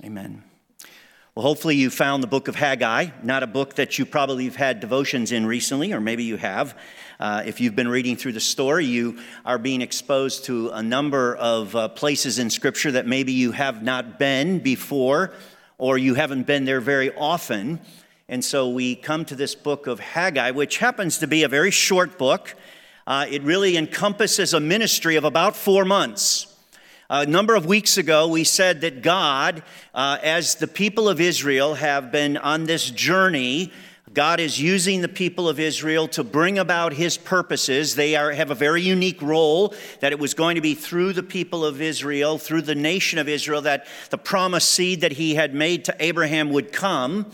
Amen. Well, hopefully you found the book of Haggai, not a book that you probably have had devotions in recently, or maybe you have. If you've been reading through the story, you are being exposed to a number of places in Scripture that maybe you have not been before, or you haven't been there very often. And so we come to this book of Haggai, which happens to be a very short book. It really encompasses a ministry of about 4 months. A number of weeks ago, we said that God, as the people of Israel have been on this journey, God is using the people of Israel to bring about his purposes. They have a very unique role, that it was going to be through the people of Israel, through the nation of Israel, that the promised seed that he had made to Abraham would come.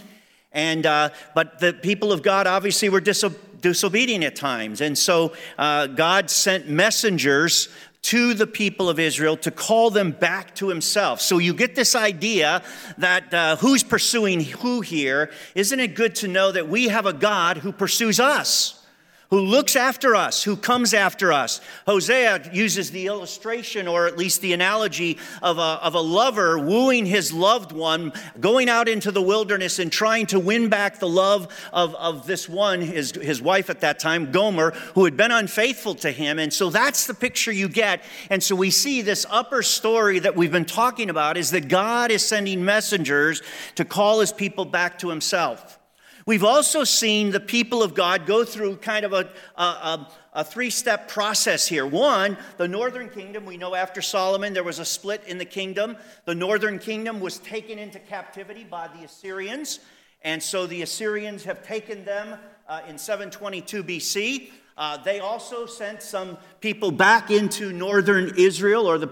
But the people of God obviously were disobedient at times. And so God sent messengers to the people of Israel to call them back to himself. So you get this idea that who's pursuing who here. Isn't it good to know that we have a God who pursues us, who looks after us, who comes after us? Hosea uses the illustration, or at least the analogy, of a lover wooing his loved one, going out into the wilderness and trying to win back the love of this one, his wife at that time, Gomer, who had been unfaithful to him. And so that's the picture you get. And so we see this upper story that we've been talking about is that God is sending messengers to call his people back to himself. We've also seen the people of God go through kind of a three-step process here. One, the northern kingdom. We know after Solomon there was a split in the kingdom. The northern kingdom was taken into captivity by the Assyrians. And so the Assyrians have taken them in 722 BC. They also sent some people back into northern Israel or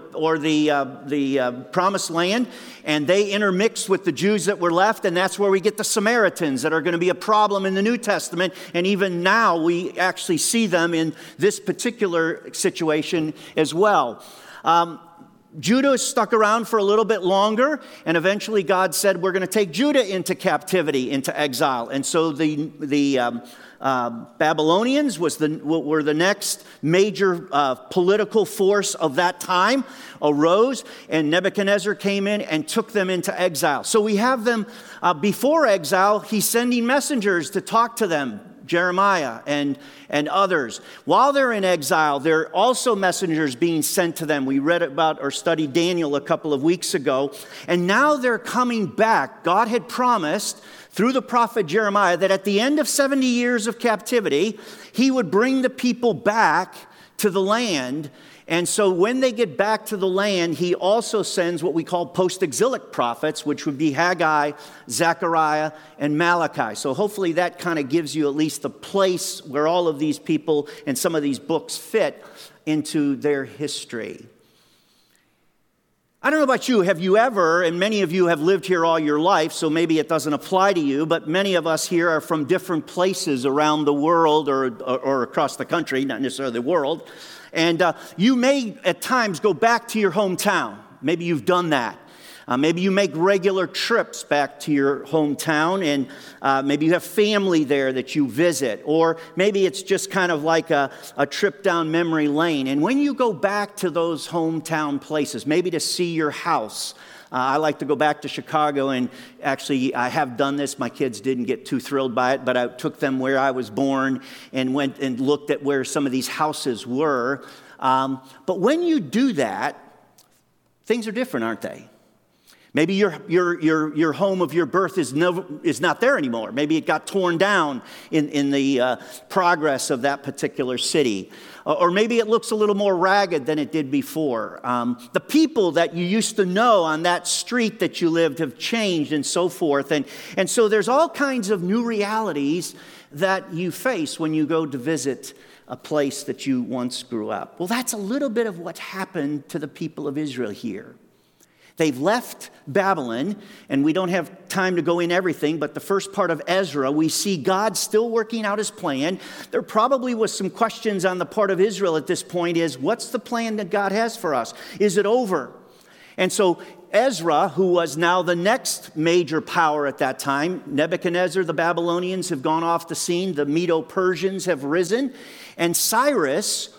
the promised land, and they intermixed with the Jews that were left, and that's where we get the Samaritans that are going to be a problem in the New Testament. And even now we actually see them in this particular situation as well. Judah stuck around for a little bit longer, and eventually God said, we're going to take Judah into captivity, into exile. And so the Babylonians were the next major political force of that time, arose, and Nebuchadnezzar came in and took them into exile. So we have them before exile. He's sending messengers to talk to them, Jeremiah and others. While they're in exile, there are also messengers being sent to them. We read about or studied Daniel a couple of weeks ago, and now they're coming back. God had promised through the prophet Jeremiah that at the end of 70 years of captivity, he would bring the people back to the land. And so when they get back to the land, he also sends what we call post-exilic prophets, which would be Haggai, Zechariah, and Malachi. So hopefully that kind of gives you at least the place where all of these people and some of these books fit into their history. I don't know about you, have you ever, and many of you have lived here all your life, so maybe it doesn't apply to you, but many of us here are from different places around the world or across the country, not necessarily the world. And you may at times go back to your hometown. Maybe you've done that. Maybe you make regular trips back to your hometown, and maybe you have family there that you visit. Or maybe it's just kind of like a trip down memory lane. And when you go back to those hometown places, maybe to see your house, I like to go back to Chicago, and actually I have done this. My kids didn't get too thrilled by it, but I took them where I was born and went and looked at where some of these houses were. But when you do that, things are different, aren't they? Maybe your home of your birth is not there anymore. Maybe it got torn down in the progress of that particular city. Or maybe it looks a little more ragged than it did before. The people that you used to know on that street that you lived have changed and so forth. And so there's all kinds of new realities that you face when you go to visit a place that you once grew up. Well, that's a little bit of what happened to the people of Israel here. They've left Babylon, and we don't have time to go in everything, but the first part of Ezra, we see God still working out his plan. There probably was some questions on the part of Israel at this point is, what's the plan that God has for us? Is it over? And so Ezra, who was now the next major power at that time, Nebuchadnezzar, the Babylonians have gone off the scene, the Medo-Persians have risen, and Cyrus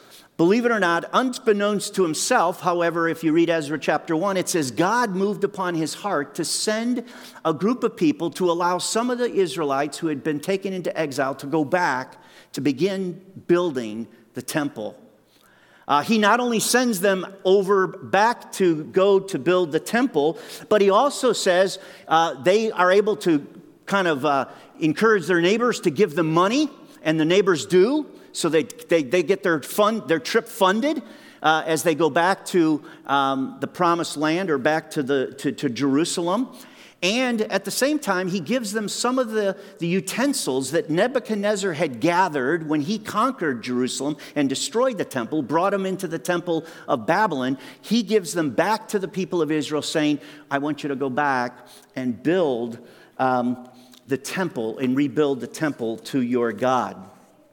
Believe it or not, unbeknownst to himself, however, if you read Ezra chapter 1, it says God moved upon his heart to send a group of people to allow some of the Israelites who had been taken into exile to go back to begin building the temple. He not only sends them over back to go to build the temple, but he also says they are able to kind of encourage their neighbors to give them money, and the neighbors do. So they get their trip funded as they go back to the promised land or back to Jerusalem. And at the same time, he gives them some of the utensils that Nebuchadnezzar had gathered when he conquered Jerusalem and destroyed the temple, brought them into the temple of Babylon. He gives them back to the people of Israel, saying, I want you to go back and build the temple and rebuild the temple to your God.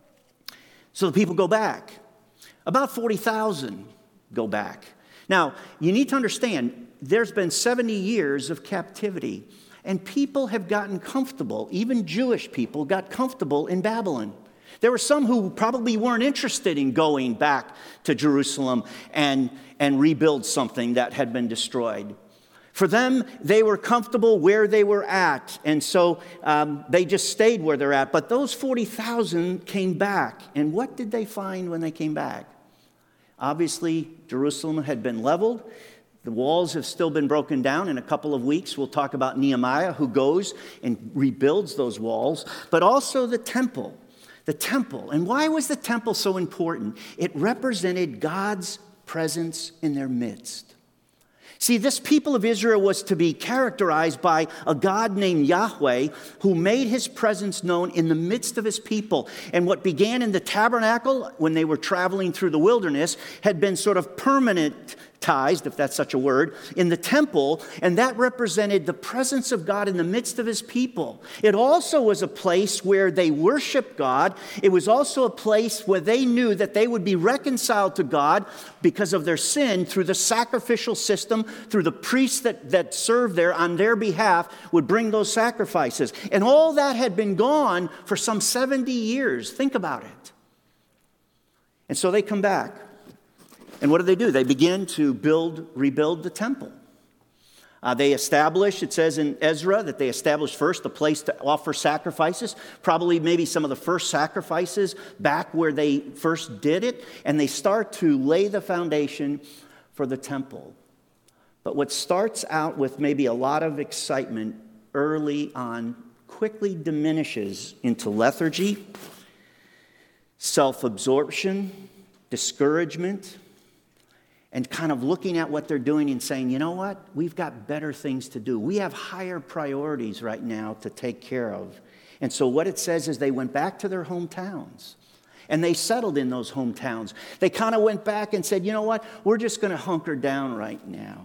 So the people go back. About 40,000 go back. Now, you need to understand, there's been 70 years of captivity, and people have gotten comfortable. Even Jewish people got comfortable in Babylon. There were some who probably weren't interested in going back to Jerusalem and rebuild something that had been destroyed. For them, they were comfortable where they were at, and so they just stayed where they're at. But those 40,000 came back, and what did they find when they came back? Obviously, Jerusalem had been leveled. The walls have still been broken down. In a couple of weeks, we'll talk about Nehemiah, who goes and rebuilds those walls, but also the temple. The temple. And why was the temple so important? It represented God's presence in their midst. See, this people of Israel was to be characterized by a God named Yahweh who made his presence known in the midst of his people. And what began in the tabernacle when they were traveling through the wilderness had been sort of permanentized, if that's such a word, in the temple. And that represented the presence of God in the midst of his people. It also was a place where they worshiped God. It was also a place where they knew that they would be reconciled to God because of their sin through the sacrificial system, through the priests that served there on their behalf would bring those sacrifices. And all that had been gone for some 70 years. Think about it. And so they come back. And what do? They begin to rebuild the temple. They establish, it says in Ezra, that they established first a place to offer sacrifices, probably maybe some of the first sacrifices back where they first did it, and they start to lay the foundation for the temple. But what starts out with maybe a lot of excitement early on quickly diminishes into lethargy, self-absorption, discouragement, and kind of looking at what they're doing and saying, you know what, we've got better things to do. We have higher priorities right now to take care of. And so what it says is they went back to their hometowns. And they settled in those hometowns. They kind of went back and said, you know what, we're just going to hunker down right now.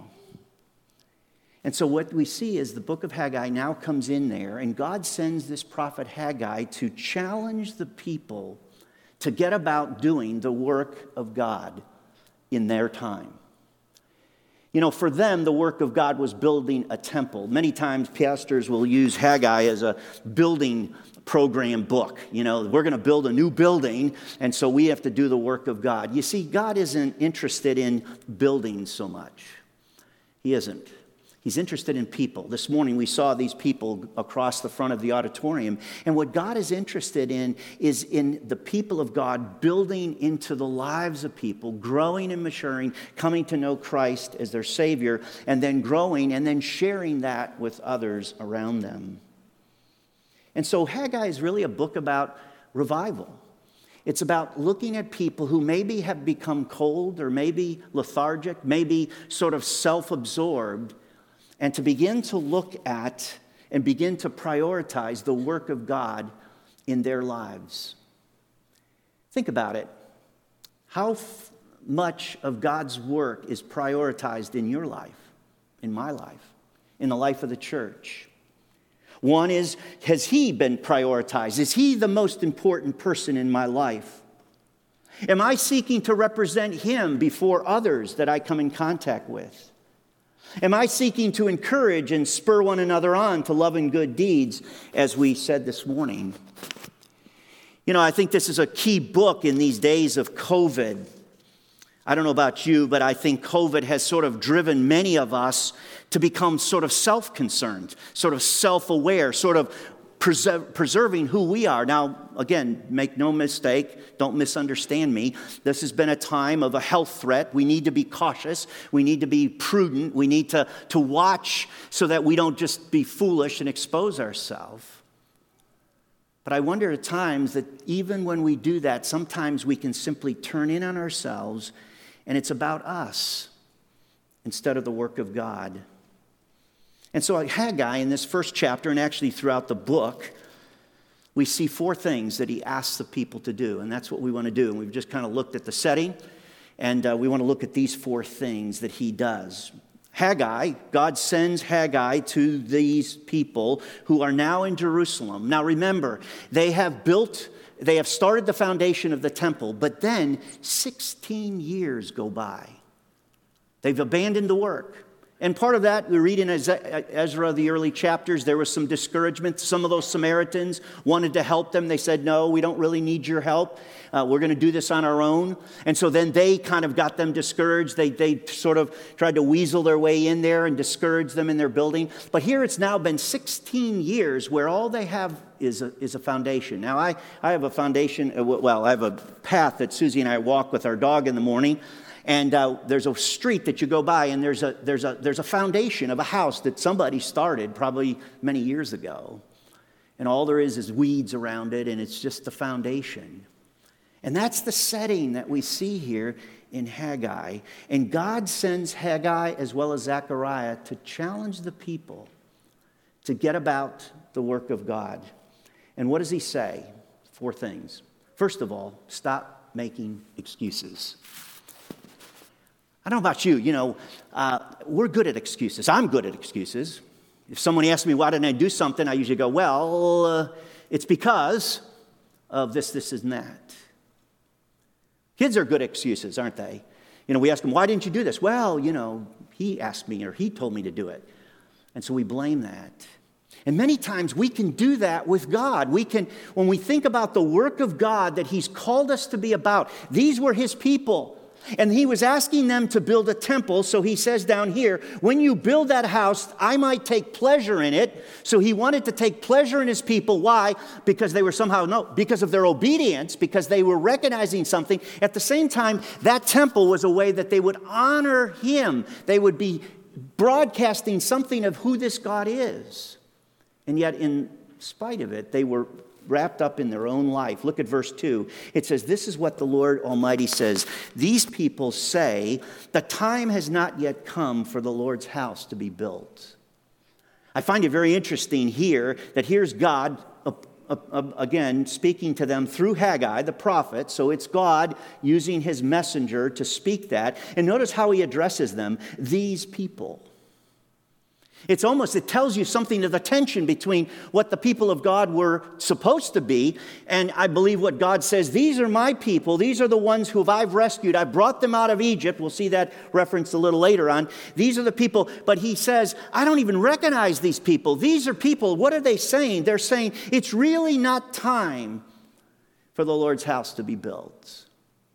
And so what we see is the book of Haggai now comes in there, and God sends this prophet Haggai to challenge the people to get about doing the work of God in their time. You know, for them, the work of God was building a temple. Many times pastors will use Haggai as a building program book. You know, we're going to build a new building, and so we have to do the work of God. You see, God isn't interested in buildings so much. He isn't. He's interested in people. This morning we saw these people across the front of the auditorium. And what God is interested in is in the people of God building into the lives of people, growing and maturing, coming to know Christ as their Savior, and then growing and then sharing that with others around them. And so Haggai is really a book about revival. It's about looking at people who maybe have become cold or maybe lethargic, maybe sort of self-absorbed, and to begin to look at and begin to prioritize the work of God in their lives. Think about it. How much of God's work is prioritized in your life, in my life, in the life of the church? One is, has he been prioritized? Is he the most important person in my life? Am I seeking to represent him before others that I come in contact with? Am I seeking to encourage and spur one another on to love and good deeds, as we said this morning? You know, I think this is a key book in these days of COVID. I don't know about you, but I think COVID has sort of driven many of us to become sort of self-concerned, sort of self-aware, sort of preserving who we are. Now, again, make no mistake, don't misunderstand me. This has been a time of a health threat. We need to be cautious. We need to be prudent. We need to watch so that we don't just be foolish and expose ourselves. But I wonder at times that even when we do that, sometimes we can simply turn in on ourselves and it's about us instead of the work of God. And so Haggai, in this first chapter, and actually throughout the book, we see 4 things that he asks the people to do. And that's what we want to do. And we've just kind of looked at the setting, and we want to look at these 4 things that he does. Haggai, God sends Haggai to these people who are now in Jerusalem. Now remember, they have started the foundation of the temple, but then 16 years go by. They've abandoned the work. And part of that, we read in Ezra, the early chapters, there was some discouragement. Some of those Samaritans wanted to help them. They said, no, we don't really need your help. We're going to do this on our own. And so then they kind of got them discouraged. They sort of tried to weasel their way in there and discourage them in their building. But here it's now been 16 years where all they have is a foundation. Now, I have a foundation, I have a path that Susie and I walk with our dog in the morning. And there's a street that you go by, and there's a foundation of a house that somebody started probably many years ago. And all there is weeds around it, and it's just the foundation. And that's the setting that we see here in Haggai. And God sends Haggai as well as Zechariah to challenge the people to get about the work of God. And what does he say? 4 things. First of all, stop making excuses. I don't know about you, we're good at excuses. I'm good at excuses. If someone asks me why didn't I do something, I usually go, well, it's because of this, and that. Kids are good at excuses, aren't they? We ask them, why didn't you do this? Well, he asked me or he told me to do it. And so we blame that. And many times we can do that with God. When we think about the work of God that he's called us to be about, these were his people. And he was asking them to build a temple, so he says down here, when you build that house, I might take pleasure in it. So he wanted to take pleasure in his people. Why? Because they were because of their obedience, because they were recognizing something. At the same time, that temple was a way that they would honor him. They would be broadcasting something of who this God is. And yet, in spite of it, they were wrapped up in their own life. Look at verse 2. It says, this is what the Lord Almighty says. These people say, the time has not yet come for the Lord's house to be built. I find it very interesting here that here's God, again, speaking to them through Haggai, the prophet. So it's God using his messenger to speak that. And notice how he addresses them, these people. It tells you something of the tension between what the people of God were supposed to be, and I believe what God says, these are my people, these are the ones who I've rescued, I brought them out of Egypt. We'll see that referenced a little later on. These are the people, but he says, I don't even recognize these people. These are people, what are they saying? They're saying, it's really not time for the Lord's house to be built.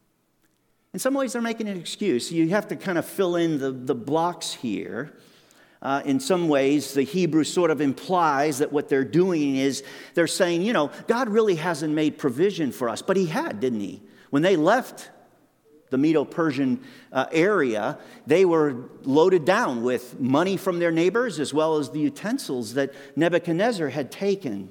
In some ways, they're making an excuse. You have to kind of fill in the blocks here. In some ways, the Hebrew sort of implies that what they're doing is they're saying, God really hasn't made provision for us. But he had, didn't he? When they left the Medo-Persian area, they were loaded down with money from their neighbors as well as the utensils that Nebuchadnezzar had taken.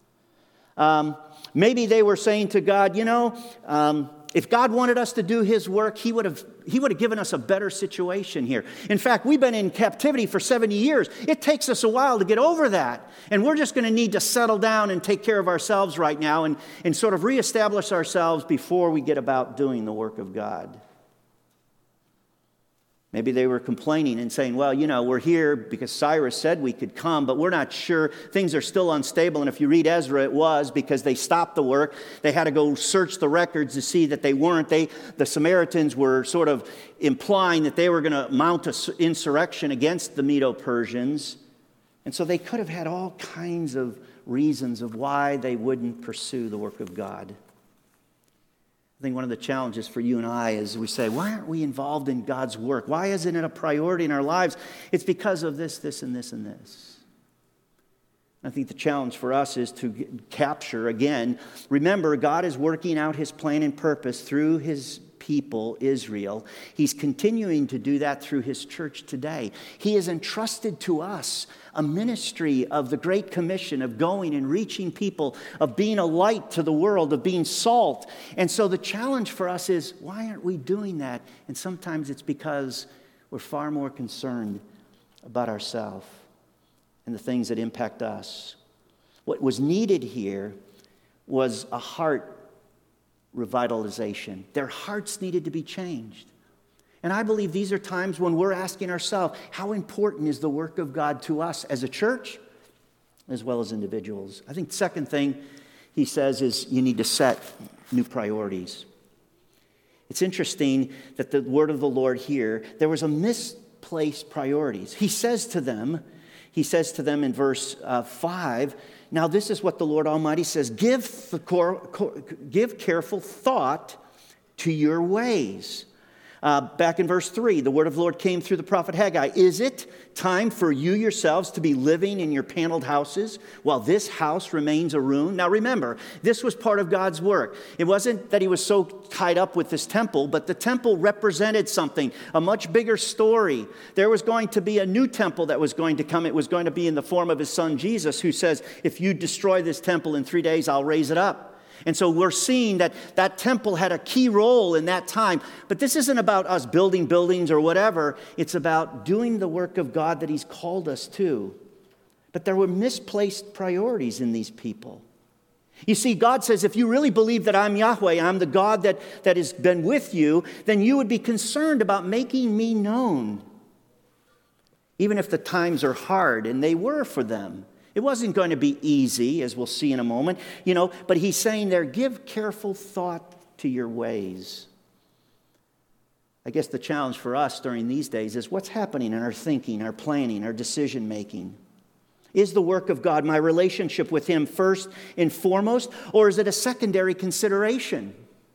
Maybe they were saying to God, if God wanted us to do his work, he would have given us a better situation here. In fact, we've been in captivity for 70 years. It takes us a while to get over that. And we're just going to need to settle down and take care of ourselves right now and sort of reestablish ourselves before we get about doing the work of God. Maybe they were complaining and saying, well, we're here because Cyrus said we could come, but we're not sure. Things are still unstable. And if you read Ezra, it was because they stopped the work. They had to go search the records to see that they weren't. The Samaritans were sort of implying that they were going to mount an insurrection against the Medo-Persians. And so they could have had all kinds of reasons of why they wouldn't pursue the work of God. I think one of the challenges for you and I is we say, why aren't we involved in God's work? Why isn't it a priority in our lives? It's because of this, this, and this, and this. I think the challenge for us is to capture, again, remember, God is working out his plan and purpose through his people, Israel. He's continuing to do that through his church today. He has entrusted to us a ministry of the Great Commission, of going and reaching people, of being a light to the world, of being salt. And so the challenge for us is, why aren't we doing that? And sometimes it's because we're far more concerned about ourselves and the things that impact us. What was needed here was a heart revitalization. Their hearts needed to be changed. And I believe these are times when we're asking ourselves, how important is the work of God to us as a church, as well as individuals? I think the second thing he says is you need to set new priorities. It's interesting that the word of the Lord here, there was a misplaced priorities. He says to them in verse 5, now this is what the Lord Almighty says, give careful thought to your ways. Back in verse 3, the word of the Lord came through the prophet Haggai. Is it time for you yourselves to be living in your paneled houses while this house remains a ruin? Now remember, this was part of God's work. It wasn't that he was so tied up with this temple, but the temple represented something, a much bigger story. There was going to be a new temple that was going to come. It was going to be in the form of his son Jesus, who says, if you destroy this temple in 3 days, I'll raise it up. And so we're seeing that that temple had a key role in that time. But this isn't about us building buildings or whatever. It's about doing the work of God that he's called us to. But there were misplaced priorities in these people. You see, God says, if you really believe that I'm Yahweh, I'm the God that has been with you, then you would be concerned about making me known. Even if the times are hard, and they were for them. It wasn't going to be easy, as we'll see in a moment, but he's saying there, give careful thought to your ways. I guess the challenge for us during these days is what's happening in our thinking, our planning, our decision making. Is the work of God, my relationship with him, first and foremost, or is it a secondary consideration?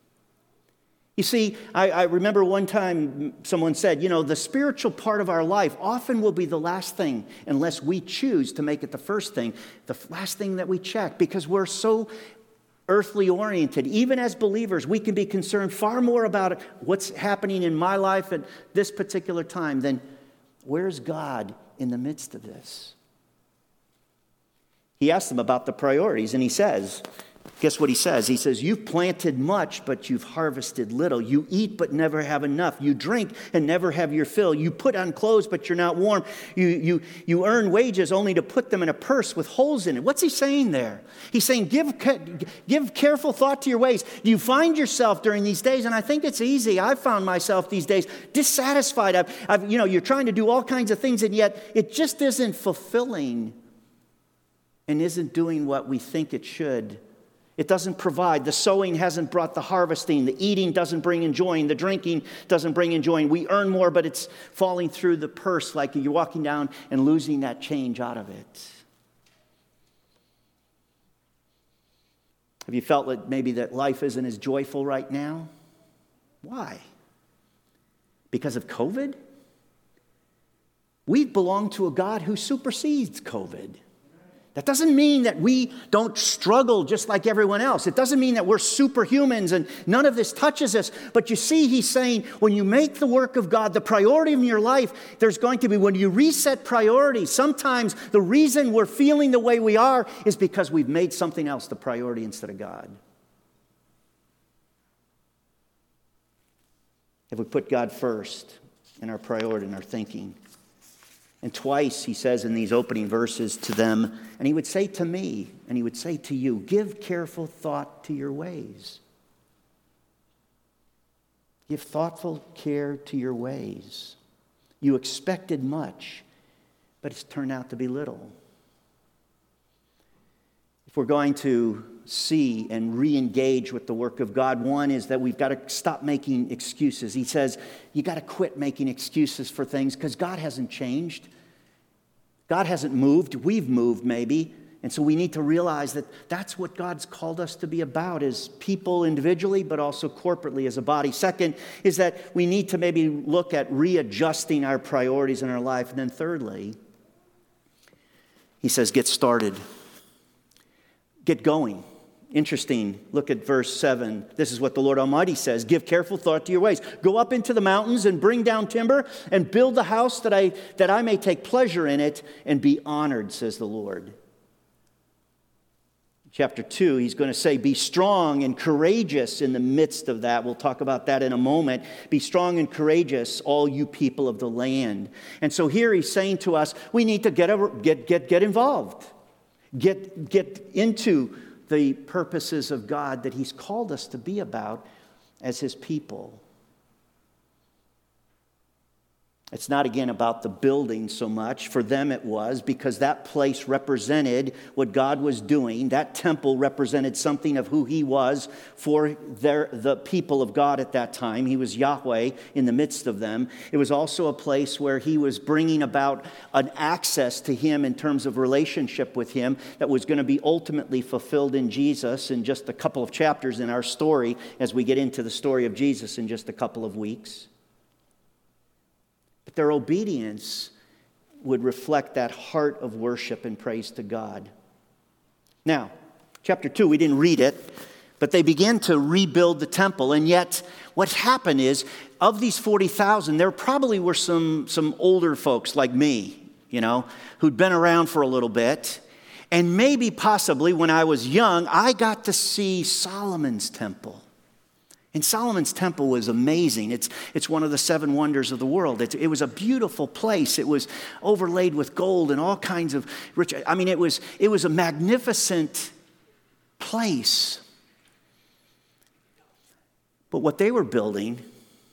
You see, I remember one time someone said, the spiritual part of our life often will be the last thing unless we choose to make it the first thing, the last thing that we check, because we're so earthly oriented. Even as believers, we can be concerned far more about what's happening in my life at this particular time than where's God in the midst of this? He asked them about the priorities, and he says, guess what he says? He says, you've planted much, but you've harvested little. You eat, but never have enough. You drink and never have your fill. You put on clothes, but you're not warm. You earn wages only to put them in a purse with holes in it. What's he saying there? He's saying, give careful thought to your ways. You find yourself during these days, and I think it's easy. I've found myself these days dissatisfied. You're trying to do all kinds of things, and yet it just isn't fulfilling and isn't doing what we think it should. It doesn't provide. The sowing hasn't brought the harvesting. The eating doesn't bring enjoying. The drinking doesn't bring enjoying. We earn more, but it's falling through the purse like you're walking down and losing that change out of it. Have you felt that maybe that life isn't as joyful right now? Why? Because of COVID? We belong to a God who supersedes COVID. That doesn't mean that we don't struggle just like everyone else. It doesn't mean that we're superhumans and none of this touches us. But you see, he's saying when you make the work of God the priority in your life, there's going to be, when you reset priorities, sometimes the reason we're feeling the way we are is because we've made something else the priority instead of God. Have we put God first in our priority, in our thinking? And twice he says in these opening verses to them, and he would say to me, and he would say to you, give careful thought to your ways. Give thoughtful care to your ways. You expected much, but it's turned out to be little. If we're going to see and re-engage with the work of God, one is that we've got to stop making excuses. He says, you got to quit making excuses for things because God hasn't changed. God hasn't moved. We've moved maybe. And so we need to realize that that's what God's called us to be about as people individually, but also corporately as a body. Second is that we need to maybe look at readjusting our priorities in our life. And then thirdly, he says, get started. Get going. Interesting. Look at verse 7. This is what the Lord Almighty says. Give careful thought to your ways. Go up into the mountains and bring down timber and build the house that I may take pleasure in it and be honored, says the Lord. Chapter 2, he's going to say, be strong and courageous in the midst of that. We'll talk about that in a moment. Be strong and courageous, all you people of the land. And so here he's saying to us, we need to get involved. Get into the purposes of God that he's called us to be about as his people. It's not, again, about the building so much. For them it was, because that place represented what God was doing. That temple represented something of who he was for the people of God at that time. He was Yahweh in the midst of them. It was also a place where he was bringing about an access to him in terms of relationship with him that was going to be ultimately fulfilled in Jesus in just a couple of chapters in our story as we get into the story of Jesus in just a couple of weeks. But their obedience would reflect that heart of worship and praise to God. Now, chapter 2, we didn't read it, but they began to rebuild the temple. And yet, what happened is, of these 40,000, there probably were some older folks like me, who'd been around for a little bit. And maybe, possibly, when I was young, I got to see Solomon's temple. And Solomon's temple was amazing. It's one of the 7 wonders of the world. It was a beautiful place. It was overlaid with gold and all kinds of rich. I mean, it was a magnificent place. But what they were building,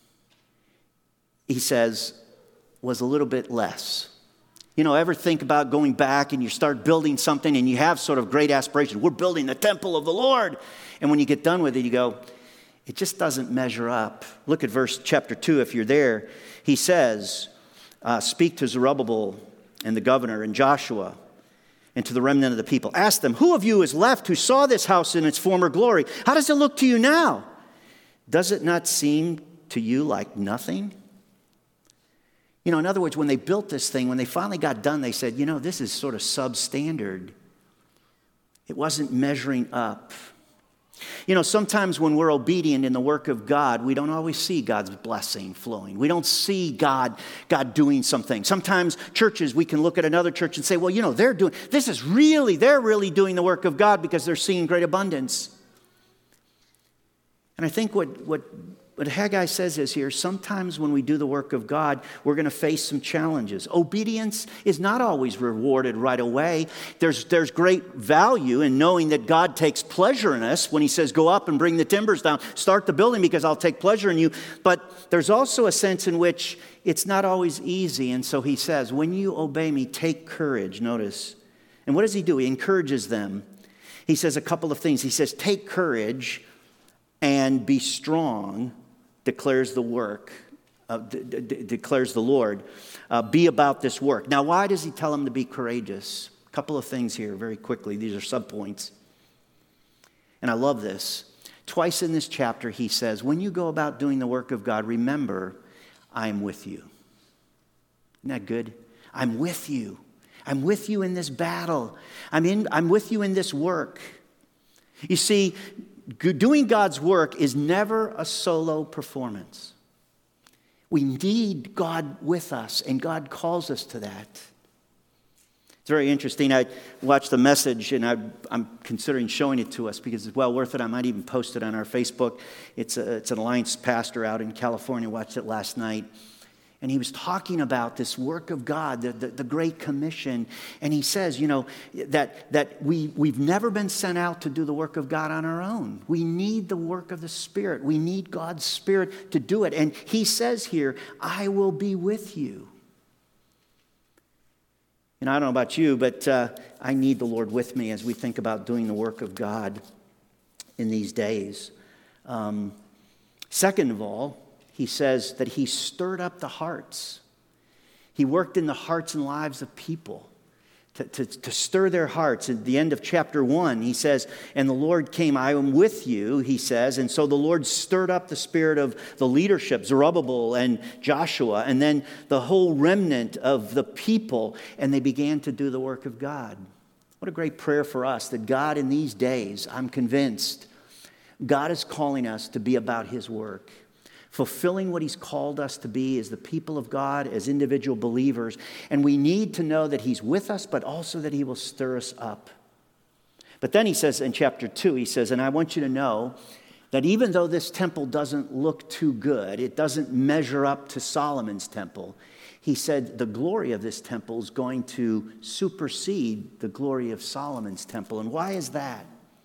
he says, was a little bit less. Ever think about going back and you start building something and you have sort of great aspirations? We're building the temple of the Lord. And when you get done with it, you go, it just doesn't measure up. Look at chapter 2 if you're there. He says, speak to Zerubbabel and the governor and Joshua and to the remnant of the people. Ask them, who of you is left who saw this house in its former glory? How does it look to you now? Does it not seem to you like nothing? In other words, when they built this thing, when they finally got done, they said, this is sort of substandard. It wasn't measuring up. Sometimes when we're obedient in the work of God, we don't always see God's blessing flowing. We don't see God doing something. Sometimes churches, we can look at another church and say, well, they're really doing the work of God because they're seeing great abundance. And I think what Haggai says is here, sometimes when we do the work of God, we're going to face some challenges. Obedience is not always rewarded right away. There's great value in knowing that God takes pleasure in us when he says, go up and bring the timbers down, start the building because I'll take pleasure in you. But there's also a sense in which it's not always easy. And so he says, when you obey me, take courage. Notice. And what does he do? He encourages them. He says a couple of things. He says, take courage and be strong, declares the Lord. Be about this work. Now, why does he tell them to be courageous? A couple of things here very quickly. These are subpoints. And I love this. Twice in this chapter, he says, when you go about doing the work of God, remember, I am with you. Isn't that good? I'm with you. I'm with you in this battle. I'm with you in this work. You see, doing God's work is never a solo performance. We need God with us, and God calls us to that. It's very interesting. I watched the message, and I'm considering showing it to us because it's well worth it. I might even post it on our Facebook. It's an Alliance pastor out in California. Watched it last night. And he was talking about this work of God, the Great Commission. And he says, that we've never been sent out to do the work of God on our own. We need the work of the Spirit. We need God's Spirit to do it. And he says here, I will be with you. And I don't know about you, but I need the Lord with me as we think about doing the work of God in these days. Second of all, he says that he stirred up the hearts. He worked in the hearts and lives of people to stir their hearts. At the end of chapter 1, he says, and the Lord came, I am with you, he says. And so the Lord stirred up the spirit of the leadership, Zerubbabel and Joshua, and then the whole remnant of the people, and they began to do the work of God. What a great prayer for us that God in these days, I'm convinced, God is calling us to be about his work, fulfilling what he's called us to be as the people of God, as individual believers. And we need to know that he's with us, but also that he will stir us up. But then he says in chapter 2, he says, and I want you to know that even though this temple doesn't look too good, it doesn't measure up to Solomon's temple, he said the glory of this temple is going to supersede the glory of Solomon's temple. And why is that?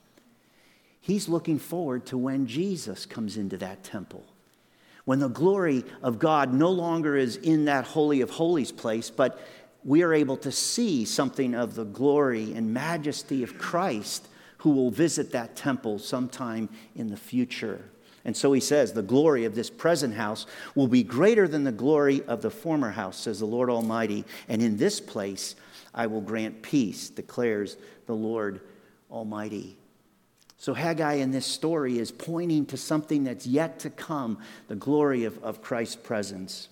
He's looking forward to when Jesus comes into that temple. When the glory of God no longer is in that Holy of Holies place, but we are able to see something of the glory and majesty of Christ who will visit that temple sometime in the future. And so he says, the glory of this present house will be greater than the glory of the former house, says the Lord Almighty. And in this place I will grant peace, declares the Lord Almighty. So Haggai in this story is pointing to something that's yet to come, the glory of Christ's presence.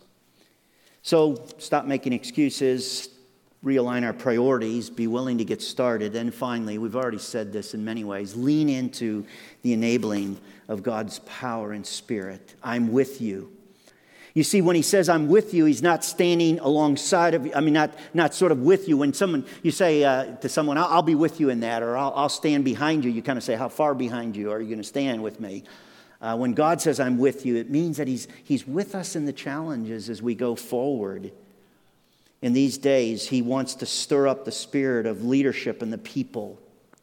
So stop making excuses, realign our priorities, be willing to get started. And finally, we've already said this in many ways, lean into the enabling of God's power and spirit. I'm with you. You see, when he says, I'm with you, he's not standing alongside of you. I mean, not sort of with you. When you say to someone, I'll be with you in that, or I'll stand behind you, you kind of say, how far behind you are you going to stand with me? When God says, I'm with you, it means that he's with us in the challenges as we go forward. In these days, he wants to stir up the spirit of leadership in the people.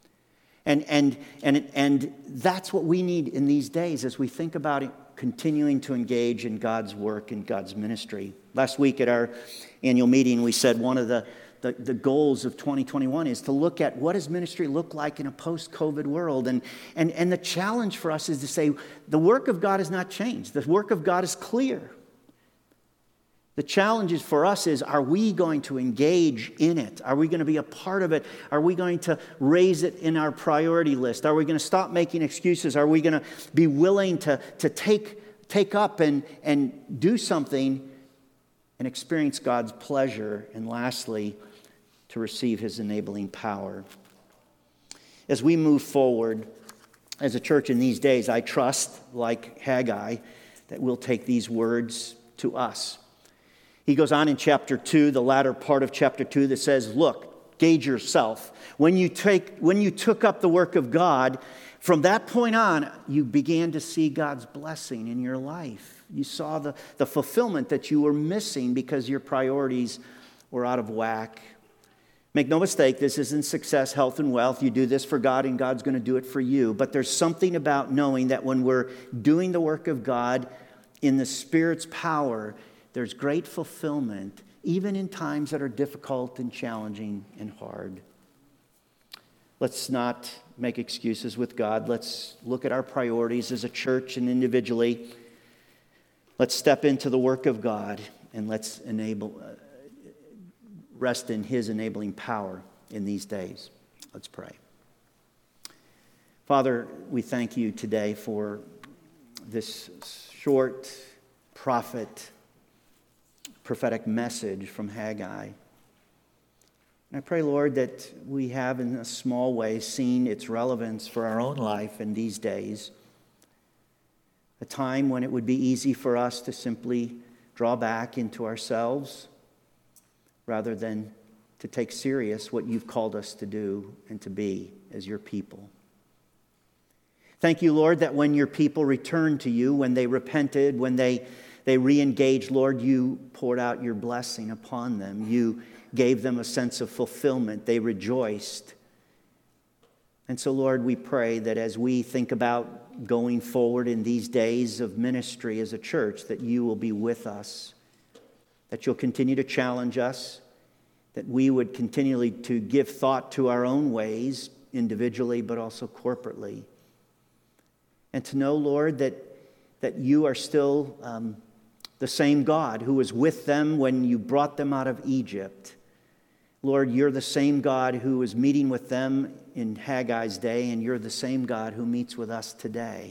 And that's what we need in these days as we think about it, continuing to engage in God's work and God's ministry. Last week at our annual meeting, we said one of the goals of 2021 is to look at what does ministry look like in a post-COVID world. And the challenge for us is to say the work of God has not changed. The work of God is clear. The challenge for us is, are we going to engage in it? Are we going to be a part of it? Are we going to raise it in our priority list? Are we going to stop making excuses? Are we going to be willing to take up and do something and experience God's pleasure? And lastly, to receive his enabling power. As we move forward as a church in these days, I trust, like Haggai, that we'll take these words to us. He goes on in chapter 2, the latter part of chapter 2, that says, look, gauge yourself. When you took up the work of God, from that point on, you began to see God's blessing in your life. You saw the fulfillment that you were missing because your priorities were out of whack. Make no mistake, this isn't success, health, and wealth. You do this for God, and God's going to do it for you. But there's something about knowing that when we're doing the work of God in the Spirit's power, there's great fulfillment, even in times that are difficult and challenging and hard. Let's not make excuses with God. Let's look at our priorities as a church and individually. Let's step into the work of God, and let's rest in his enabling power in these days. Let's pray. Father, we thank you today for this short prophetic message from Haggai. And I pray, Lord, that we have in a small way seen its relevance for our own life in these days. A time when it would be easy for us to simply draw back into ourselves rather than to take serious what you've called us to do and to be as your people. Thank you, Lord, that when your people returned to you, when they repented, when they re-engaged, Lord, you poured out your blessing upon them. You gave them a sense of fulfillment. They rejoiced. And so, Lord, we pray that as we think about going forward in these days of ministry as a church, that you will be with us, that you'll continue to challenge us, that we would continually to give thought to our own ways, individually, but also corporately. And to know, Lord, that you are still the same God who was with them when you brought them out of Egypt. Lord, you're the same God who was meeting with them in Haggai's day, and you're the same God who meets with us today.